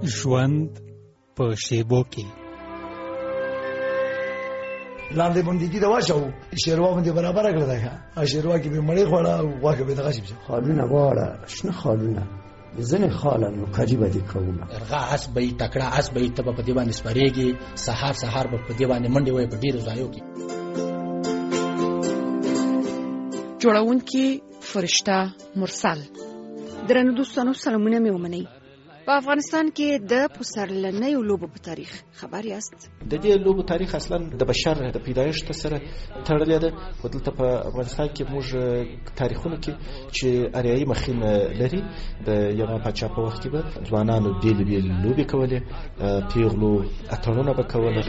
ژوند په شیبو کې لاندې باندې د واچو شیروا باندې برابر کړل دا شیروا کې به مړی خوړه واګه به دغه شي خالونه واړه شنه خالونه ځنه خاله نو قریبه دي کومه ارغا اس به تکړه اس به ته په دې باندې سپریږي سحر به په دې باندې منډي وای په ډیرو ځایو کې جوړونکي فرشته مرسل درنو دوستانو سلامونه مې ومنئ. په افغانستان کې د پسرلنۍ لوبو په تاریخ خبر یاست؟ د دې لوبو تاریخ اصلا د بشر د پیدایښت سره تړلی ده. دلته په افغانستان کې موږ تاریخونه کې چې اریایي مخین لري د یوه پاچا په وخت کې به ځوانانو بیلې بیلې لوبې کولې، پیغلو اتڼونه به کوله.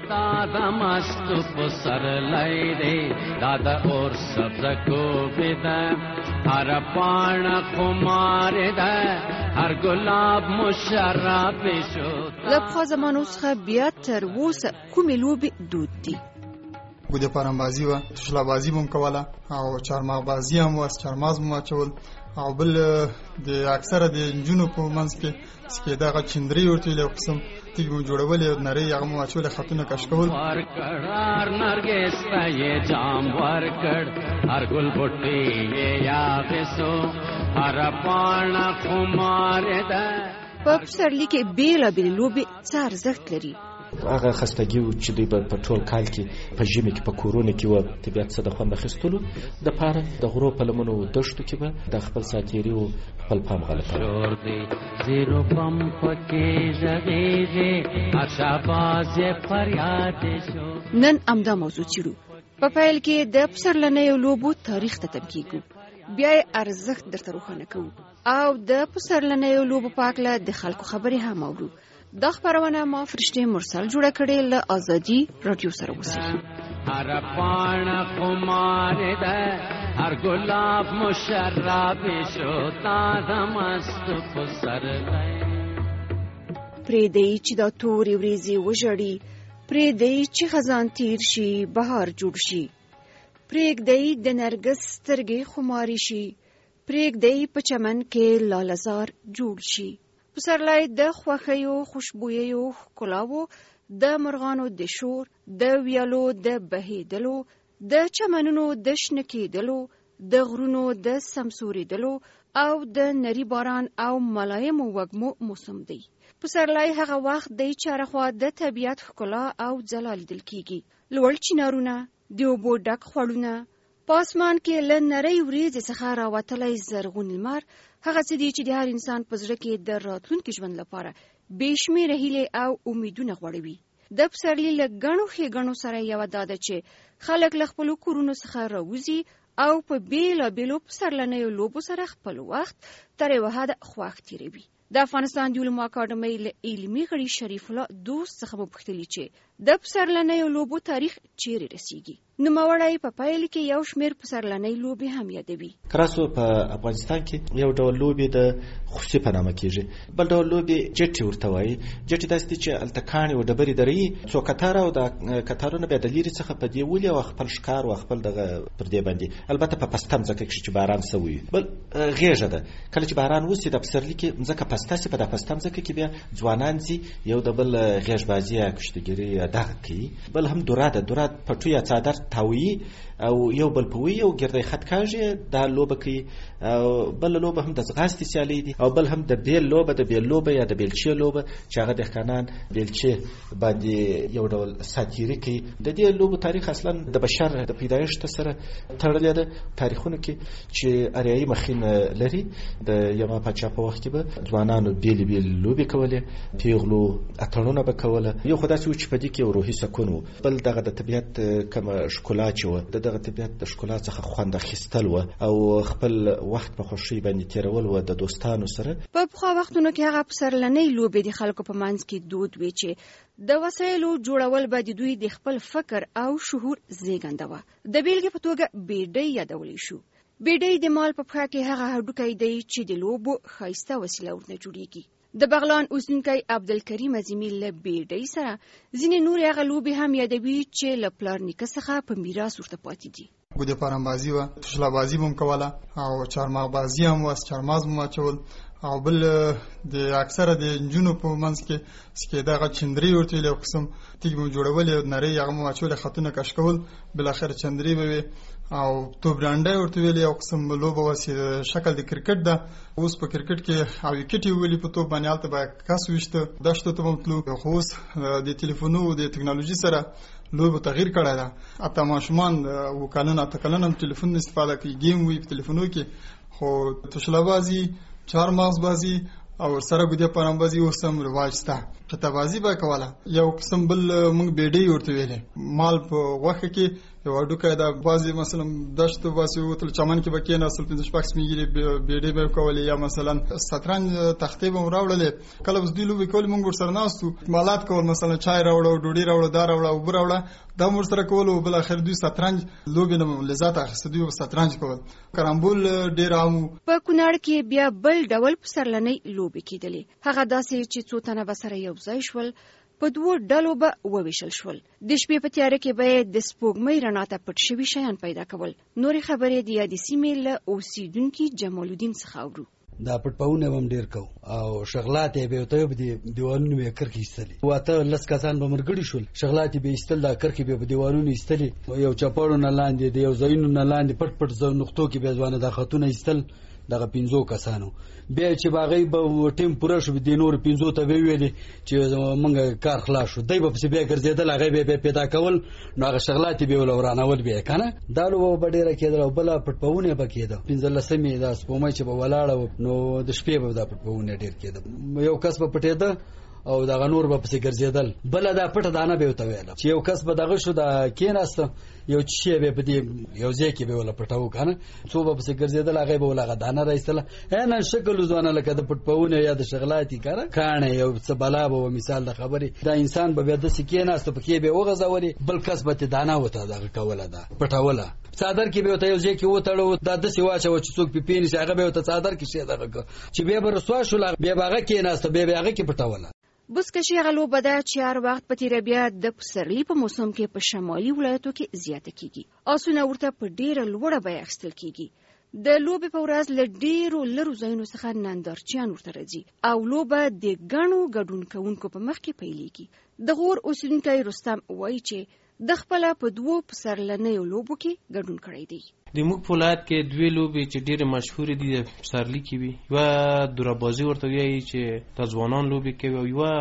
هر گلاب مشرب شد. د پخوا زمانو څخه بیا تر اوسه کومې لوبې دود دي؟ ګودې پرمبازي وه، شله بازي به هم کوله او چارمغ بازي هم وه، چارمغز به اچول او بل د اکثره د نجونو په منځ کې چې دغه چندري ورته ویل یو قسم تیږې به جوړولې نرۍ هغه به اچولې خطونه کش کول. هر نرګس ته یې جام ورکړ هر ګل بوټي یې یافسو هر پاڼه خمار ده. په پسرلي کې بېلابېلې لوبې څه ارزښت لري؟ هغه خستګي چې دوی په ټول کال کې په ژمي کې په کورونو کې وه طبیعت څه د خوند اخیستلو دپاره د غرو په لمنو دښتو کې به د خپل ساتیري و خپل پام غلطاوه. نن همدا موضوع څېړو. په پیل کې د پسرلنیو لوبو تاریخ ته تم کېږو، بیا یې ارزښت درته روښانه کوو او د پسرلنیو لوبو په هکله د خلکو خبرې هم اورو. دا خبرونه ما فرشته مرسل جوړه کړې له آزادي رادیو سره اوسئ. هر پاڼه خمار ده هر گلاب مشرب شد تازه مست پسرلی. پرېږدئ چې دا تورې ورېځې وژړي، پرېږدئ چې خزان تیر شي بهار جوړ شي، پرېږدئ د نرګس سترګې خماري شي، پرېږدئ په چمن کې لالهزار جوړ شي. پسرلی د خوښیو خوشبویو ښکلاوو، د مرغانو د شور، د ویالو د بهیدلو، د چمنونو د شنه کېدلو، د غرونو د سمسورېدلو او د نري باران او ملایمو وږمو موسم دی. پسرلی هغه وخت دی چې هرخوا د طبیعت ښکلا او ځلا لیدل کېږي. لوړ چنارونه، د اوبو ډک خوړونه، په اسمان کې له نرۍ وریځې څخه راوتلی زرغون لمر، هغه څه دي چې د هر انسان په زړه کې د راتلونکي ژوند لپاره بې شمېره هیلې او امیدونه غوړوي. د پسرلي له ګڼو ښېګڼو سره یوه دا ده چې خلک له خپلو کورونو څخه راوځي او په بېلابېلو پسرلنیو لوبو سره خپل وخت تر یوه حده خوښ تېروي. د افغانستان د علومو اکاډمۍ له علمي غړي شریف الله دوست څخه مو پوښتلي چې د پسرلنیو لوبو تاریخ چیرې رسیږي. نوموړی په پیل کې یو شمېر پسرلنۍ لوبې هم یادوي. کراسو په افغانستان کې یو ډول لوبې د خوسي په نامه کېږي، بل ډول لوبې جټې ورته وایي. جټې داسې دي چې هلته کاڼې و ډبرې درېږي، څو کتاره او د کتارونه بیا د لرې څخه په دې ولي او خپل ښکار او خپل دغه پر دې باندې، البته په پسته مځکه کې چې باران سوی وي. بل غېږه ده، کله چې باران وسي د پسرلي کې مځکه پسته سي، په د پسته مځکه کې بیا ځوانان ځي یو د بل غېږ بازي یا کشتګیري دغه کوي. بل هم دوره ده، دوره پټو یا څادر تاویي او یو بل پوي او ګردی خط کاږي، دا لوبه کوي. او بل لوبه هم د ځغاستې سیالي دي، او بل هم د بیل لوبه، د بیل لوبه یا د بیلچې لوبه چې هغه دهقانان بیلچې باندې یو ډول ساتیري کوي. د دې لوبو تاریخ اصلا د بشر د پیدایښت سره تړلی ده. تاریخونه کې چې اریایي مخین لري د یوه پاچا په وخت کې به ځوانانو بیلې بیلې لوبې کولې، پیغلو اتڼونه به کوله. یو خو داسې و چې په دې کې یو روحي سکون و، بل دغه د طبیعت کومه ښکلا چې وه، د دغه طبیعت د ښکلا څخه خوند اخیستل وه او خپل وخت په خوښۍ باندې تېرول وه د دوستانو سره. په پخوا وختونو کې هغه پسرلنۍ لوبې د خلکو په منځ کې دود وي چې د وسایلو جوړول به د دوی د خپل فکر او شعور زیږنده وه. د بیلګې په توګه بیډۍ یادولی شو. بیډۍ د مال په پښه کې هغه هډوکی دی چې د لوبو ښایسته وسیله ورنه جوړیږي. د بغلان اوسیدونکی عبدالکریم عظیمي له بیډۍ سره ځینې نورې هغه لوبې هم یادوي چې له پلار نیکه څخه په میراث ورته پاتې دي. ګودې پارم بازي وه، تشلا بازي به هم کوله او چارمغ بازي هم وه، چارماز به اچول او بل د اکثره د نجونو په منځ کې دغه چندري ورته ویل، یو قسم تیږې به جوړولې نرۍ، هغه مو اچولې، خطونه کش کول، بالاخره چندري به وي او توبرانډی ورته ویل، یو قسم لوبه وه چې شکل د کرکټ ده. اوس په کرکټ کې او وکټ یې وولي په توپ باندې، هلته به کس ویشته، دښتو ته به تلو. خو اوس د تلیفونو د تکنالوژي سره لوبه تغییر کړی ده. حتی ماشومان 7 کلونه 8 کلونه هم تلیفون استفاده کوي، گیم وي په تلیفونو کې. خو تشلا بازي، چارمغز بازي او سره ګودې پارم بازي اوس هم رواج شته. قطه بازي به کوله. یو قسم بل موږ بیډۍ ورته ویلې، مال په غوښه کې یو هډوکی ده، بعضې مثلا دشتو باسي وتل چمن کې به کېناستل، 5-6 سپین ږیرې بیډۍ به یې کولې، یا مثلا شطرنج تختې به مو راوړلې. کله اوس دوی لوبې کولې، موږ ورسره ناست وو، اکمالات کول، مثلا چای راوړه، ډوډۍ راوړه، دا راوړه، اوبه راوړه، دا مو ورسره کول. او بالاخره دوی شطرنج لوبې نه لذت اخیسته، دوی شطرنج کول. کرامبول ډېر عام وو. په کونړ کې بیا بل ډول پسرلنۍ لوبې کېدلې، هغه داسې چې څو تنه به سره یو ځای شول، په 2 ډلو به وویشل شول. د شپې په تیاره کې به د سپوږمۍ رڼا ته پټ شوي شیان پیدا کول. نورې خبرې د یادې سیمې له اوسیدونکي جمال الدین څخه اورو. دا پټپاونه هم ډیر کو او شغلات به وته د دیوالونو به کرکې ایستلې، واته لس کسان به مرګړي شول، شغلات به ایستل، دا کرکې به دیوالونو ایستلې، یو چپاړو نه لاندې د یو ځایونو نه لاندې پټ پټ نقطو کې به ځوانه د خطونه ایستل، دغه 5 کسانو. بیا چې باغې به ټیم پوره شو، د نور 5 ته ویلې چې موږ کار خلاص شو، دای په بیا ګرځیدل، هغه به پیدا کول، نو هغه شغلات به ولورانول به کنه. دا لو به ډیره کېدل او بل پټپاونه به کېده. 15مې دا سپومې چې به ولاړ، نو د شپې به دا پټپاونه ډیر کېده، یو کس به پټېده او دغه نور به پسې ګرځیدل. بل دا پټه دانه به وته ویل چې یو کس به دغه شو، دا کېناسته، یو شی به په دې یو ځای کې به ولا پټاو کنه، څو به پسې ګرځیدل، هغه به ولا دانه راځله. نه شکل ځوانه لکه د پټپاونه یا د شغلاتي کاره کانه یو څه بلا به مثال د خبرې، دا انسان به د سکیناسته پکې به وغځوري، بل کس به دانه وته دغه کوله، دا پټاوله صادر کې به وته یو ځای کې وتړو، دا د سی واچو چې څوک په پینې هغه به وته صادر کې شه دغه چې به رسوا شو، به هغه کې ناسته، به هغه کې پټاوله. بزکشي هغه لوبه ده چې هر وخت په تیره بیا د پسرلي په موسم کې په شمالي ولایتو کې زیاته کیږي. آسونه ورته په ډیره لوړه بیه اخیستل کیږي. د لوبې په ورځ له ډیرو لرو ځایونو څخه نندارچیان ورته راځي او لوبه د ګڼو ګډون کوونکو په مخ کې پیلېږي. د غور اوسیدونکی رستم وایي چې د خپل په 2 پسرلنیو لوبو کې ګډون کړی دی. د موږ په ولایت کې 2 لوبې چې ډېرې مشهورې دي د پسرلي کې وي، یوه دورابازي ورته وایي چې د ځوانان لوبې کوي، او یوه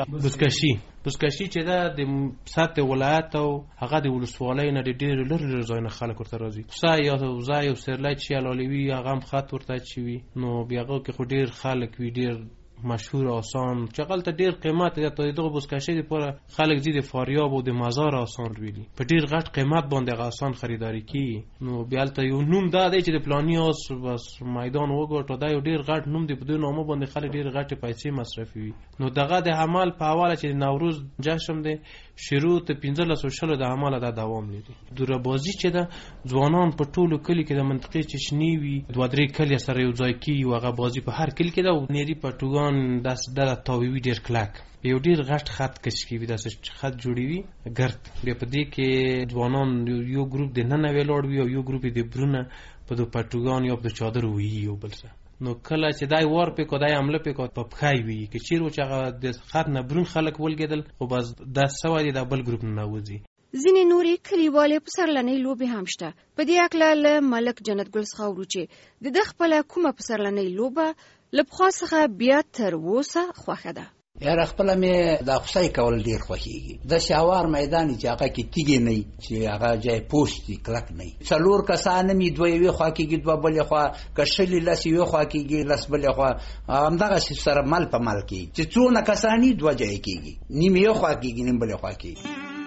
بزکشي چې ده د سطح ولایت او هغه د ولسوالۍ نه ډېر لرې ځایونه خلک ورته راځي. کوڅه یا وزه یو سیرلی چې علالوي هغه هم خط ورته اچوي، نو بیا هغه کې خو ډېر خلک وي، ډېر مشهور آسان چې هغلته ډېر قیمت دی. دغه بزکشۍ دپاره خلک ځي د فاریاب او د مزار آسان ویلي، په ډېر غټ قیمت باندې هغه آسان خریداري کیږي. نو بیا هلته یو نوم دا دی چې د پلاني آس بس میدان وګټو، دا یو ډېر غټ نوم دی، په دې نامه باندې خلک ډېر غټې پیسې مصرفوي. نو دغه د عمل په حواله چې نوروز جشن دی، شروع ته 15 د عمله دا دوام لري. دورابازي چې ده ځوانان په ټولو کلي کې د منطقې چې شنې وي 2-3 کلي سره یو ځای کیږي، هغه بازي په هر کلي کې ده. او نیري پټوګان داس د تاویوي ډیر کلک، یو ډیر غټ خط کش کی وي، داس خط جوړوي ګرد، بیا په دې کې ځوانان یو ګروپ د نن ویلوړ وي او یو ګروپ د برونه په د پټوګان یا په چادر وي یو بل څه. نو کله چې دای ور په کو دای عمله په کو په پخای وي کې چیرې چې هغه د خط نه برون خلک ولګیدل، خو بس د سوادي د بل ګروپ نه وځي. ځینې نورې کلیوالې پسرلنۍ لوبې هم شته. په دې اکله له ملک جنت ګل څخه اورو چې د خپل کومه پسرلنۍ لوبه له پخوا څخه بیا تر اوسه خوښه ده. یاره خپله مې د خوسۍ کول ډېر خوښېږي. د شاوار میدان چې هغه کې تیږې نه وي، چې هغه ځای پوست وي، کلک نه وي. 4 کسان هم وي، 2 یوې خوا کېږي، 2 بلې خوا، که شلې 10 یوې خوا کېږي، 10 بلې خوا، همدغسې سره مل په مل کېږي. چې 4 کسان وي 2 ځای کېږي، نیم یو خوا کېږي، نیم بلې خوا کېږي.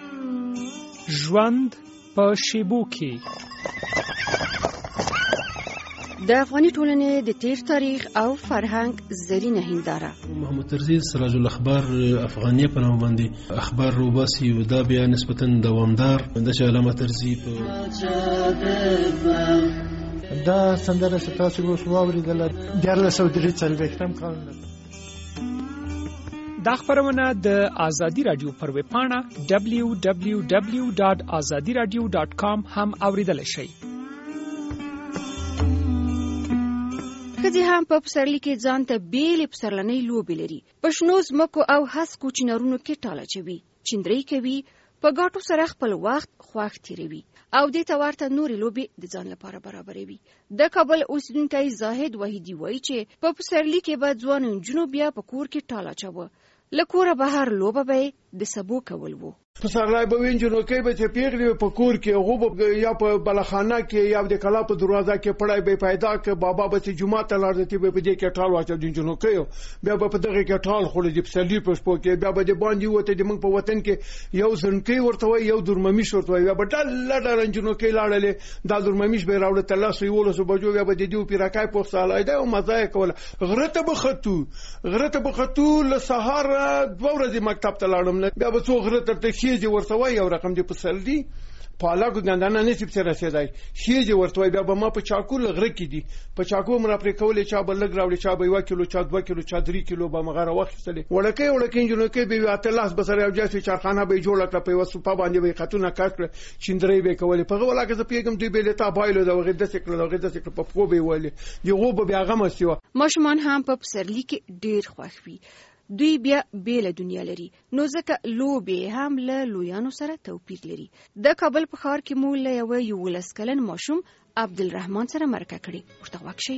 ژوند په شیبو کې د افغاني ټولنې د تیر تاریخ او فرهنګ زرینه هنداره. محمد ترزي سراج الاخبار افغانیه په نوم باندې اخبار روباسي، دا بیا نسبتا دوامدار د علامه ترزي په دا سندره ستاسو اوس واوریدل 1443 کال. دا خبرونه د آزادی رادیو پر ویب پاڼه www.azadiradio.com هم اوریدل شئ. ښځې هم په پسرلي کې ځان ته بیلې پسرلنۍ لوبې لري. په شنو ځمکو او هسکو چینارونو کې ټاله چوي، چیندرۍ کوي، په ګاټو سره خپل وخت خوښ تیروي او دې ته ورته نورې لوبې د ځان لپاره برابروي. د کابل اوسیدونکی زاهد وحیدي وایي چې په پسرلي کې به ځوان نجونو بیا په کور کې ټاله چوه، له کوره بهر لوبه به د سبو کول وو. پسرلی به وینځو نو کې به چې پیغلی په کور کې غوب یا په بلخانه کې یا د کلا په دروازه کې پړای به پیدا ک بابا به چې جمعه ته لاړ دي به دې کې ټال واچو دینجنو کې بیا به په دغه کې ټال خو دې پسرلی په شپو کې بیا به د باندې وته د موږ په وطن کې یو ځنکې ورته وي یو درممیش ورته وي بیا ډل ډرنجنو کې لاړلې دا درممیش به راوړل تل سو یو لسو بجو بیا به د دې پیراکای په سالای دا او مزه کوله غرته بخطو له سهار 2 ورځې مکتب ته لاړم بیا به څو غرته ته خېجه ورته وای یو رقم دی پسرلی پالاکو ګندانه نصیب سره رسیدای خېجه ورته وای بیا به ما په چاکو لغره کې دي په چاکو مر پرې کولې چا بل لګ راوړي چا به 1 کیلو چا 2 کیلو چا 3 کیلو به مغره وختلې وړکې جنو کې به واته لاس بسره یو ځای چارخانه به جوړ کړ په وسو په باندې به خاتونه کاټ چیندري به کولې په ولا کې پیګم دی به لتا بایلو دا وغه د سکل په پکو به ویلې یو به بیا غم سیو ماشومان هم په پسرلی کې ډیر خوښ وي. دوی بیا بیله دنیا لري، نو ځکه لوبې هم له لویانو سره توپیر لري. د کابل په ښار کې مو له یو 11 کلن ماشوم عبدالرحمن سره مرکه کړې، ورته غوږ شئ.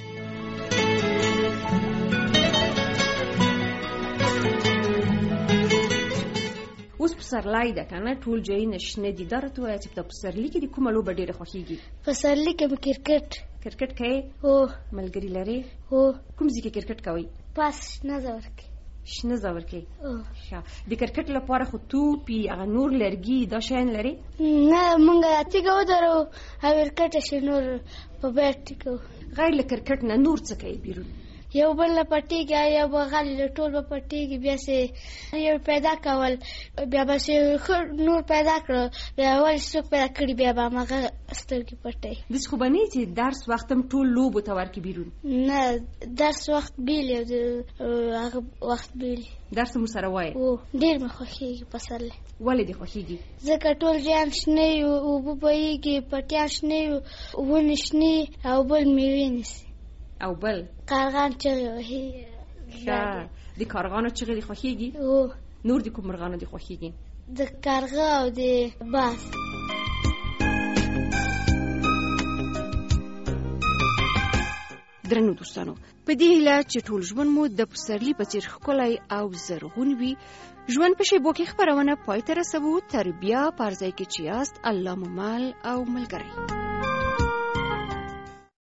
اوس پسرلی ده کنه ټول ځایونه شنه دي، دا راته وایه چې په پسرلي کې د کومه لوبه ډېره خوښېږي؟ پسرلي کې کرکټ کوئ؟ هو. ملګري لرې؟ هو. کوم ځای کې کرکټ کوئ؟ پاس شنه زور کې. شنه زور کې؟ د کرکټ لپاره خو توپي هغه نور لرګي دا شیان لري؟ نه مونږ تیږه ودرو او کرکټ شي نور په بیټ ټیکو. غیر له کرکټ نه نور څه کوي بیرون؟ یو بل پټیږي یا بغل ټول په پټیږي بیا سه یو پیدا کول بیا به نور پیدا کړو بیا ول څوک پیدا کړی بیا به ماغه سترګې پټي. د څه خو باندې چې درس وختم ټول لوب ته ورکی بیرون؟ نه درس وخت بیل هغه وخت بیل. درس مو سره وای؟ او ډیر مې خوښیږي پسرلی. ولې دې خوښیږي؟ ځکه ټول ځان شنه او بوبایږي پټیا شنه ونه شنه او بل میوې نسی او بل کارغان چغې وهي. د کارغانو چغې دې خوښیږي؟ نور د کوم مرغانو دې خوښیږي؟ د کارغه او د باز. درنو دوستانو، په دې هیله چې ټول ژوند مو د پسرلي په څیر ښکلی او زرغون وي، ژوند په شیبو کې خپرونه پای ته رسوو. تر بیا په هر ځای کې چې یاست، الله مو مل او ملګری.